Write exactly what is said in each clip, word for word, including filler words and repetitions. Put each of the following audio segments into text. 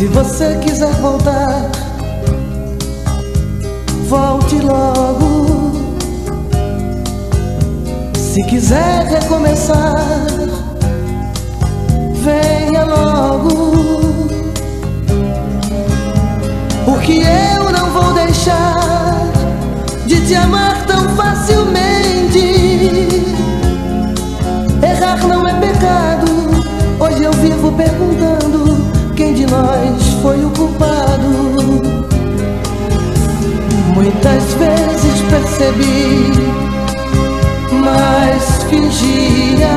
Se você quiser voltar, volte logo. Se quiser recomeçar, venha logo. Porque eu não vou deixar de te amar tão facilmente. Errar não é pecado. Hoje eu vivo perguntando quem de nós foi o culpado. Muitas vezes percebi, mas fingia.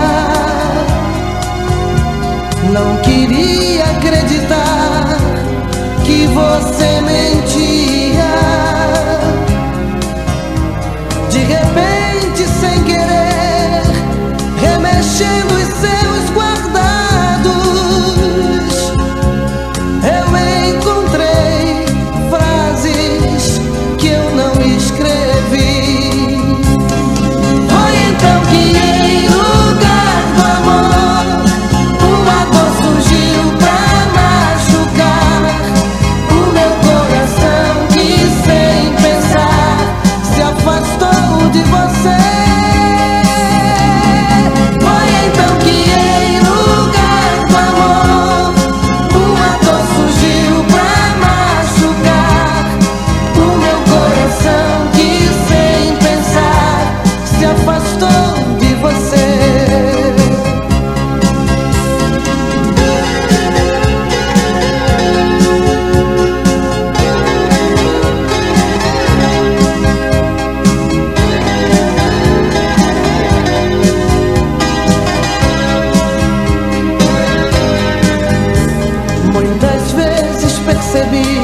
Não queria acreditar que você mentia. De repente, sem querer, remexendo os seus guardados, eu encontrei frases que eu não escrevi. Foi então que, em lugar do amor, uma dor surgiu pra machucar o meu coração, que sem pensar se afastou de você. Foi então que, em lugar do amor, uma dor surgiu pra machucar o meu coração, que sem pensar se afastou de você. Muitas vezes percebi,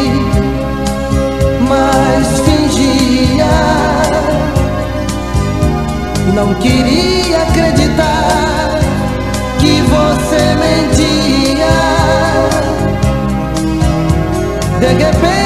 mas fingia. Não queria acreditar que você mentia. De repente